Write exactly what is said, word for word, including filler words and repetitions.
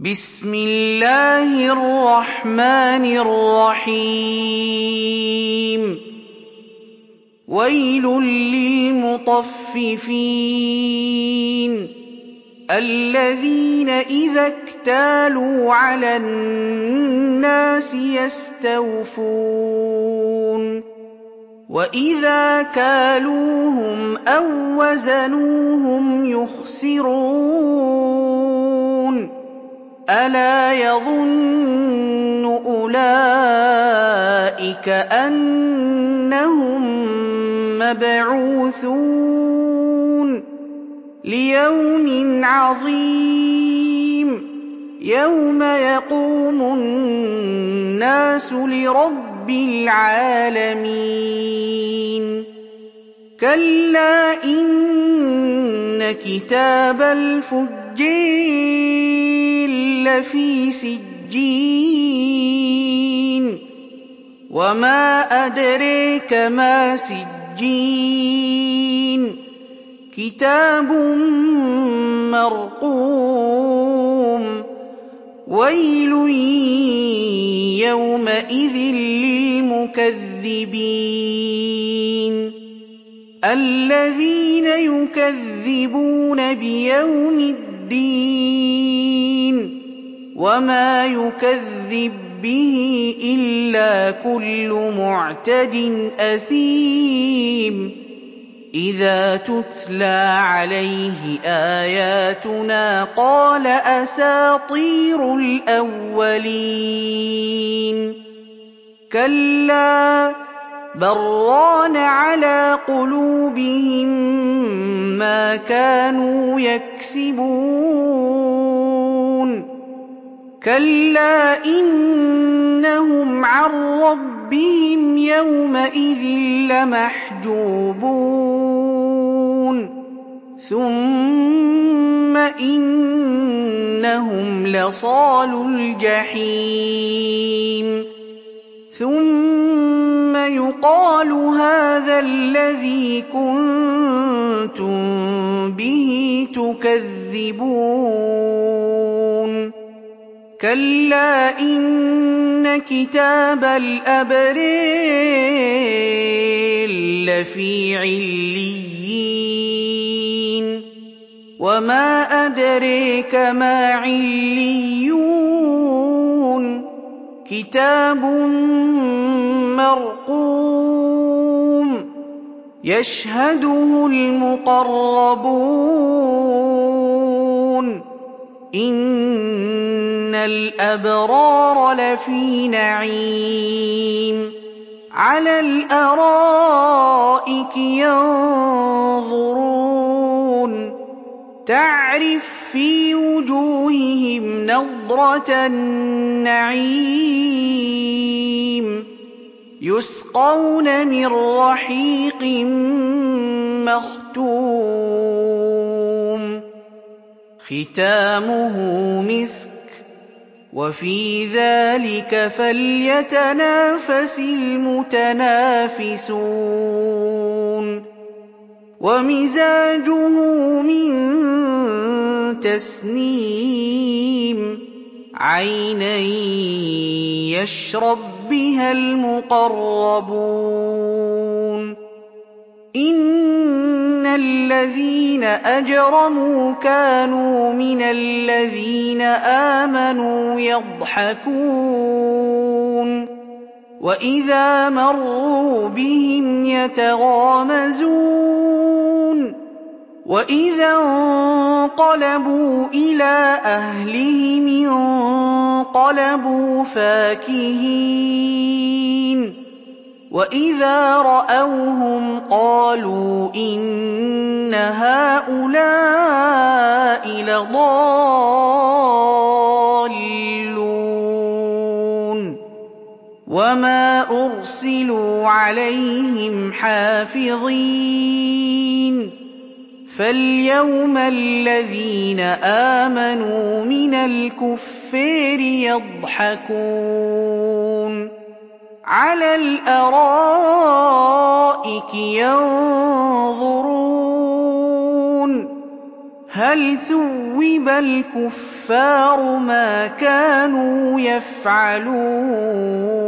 بسم الله الرحمن الرحيم ويل للمطففين الذين إذا اكتالوا على الناس يستوفون وإذا كالوهم أو وزنوهم يخسرون ألا يظن أولئك أنهم مبعوثون ليوم عظيم يوم يقوم الناس لرب العالمين كلا إن كتاب الفجار لفي سجين وما أدريك ما سجين كتاب مرقوم ويل يومئذ للمكذبين الذين يكذبون بيوم الدين وما يكذب به إلا كل معتد أثيم إذا تتلى عليه آياتنا قال أساطير الأولين كلا بران على قلوبهم ما كانوا يكسبون كلا إنهم عن ربهم يومئذ لمحجوبون ثم إنهم لصالو الجحيم ثم يقال هذا الذي كنتم به تكذبون كلا إن كتاب الأبرار لفي عليين وما أدريك ما عليون كتاب مرقوم يشهده المقربون إن الأبرار لفي نعيم على الأرائك ينظرون تعرف في وجوههم نضرة النعيم يسقون من رحيق مختوم ختامه مسك وفي ذلك فليتنافس المتنافسون ومزاجه من تسنيم عينا يشرب بها المقربون إن الذين أجرموا كانوا من الذين آمنوا يضحكون وإذا مروا بهم يتغامزون وإذا انقلبوا إلى أهلهم انقلبوا فاكهين وإذا رأوهم قالوا إن هؤلاء لضالون وما أرسلوا عليهم حافظين فاليوم الذين آمنوا من الكفار يضحكون على الأرائك ينظرون هل ثوب الكفار الْكُفَّارُ مَا كَانُوا يَفْعَلُونَ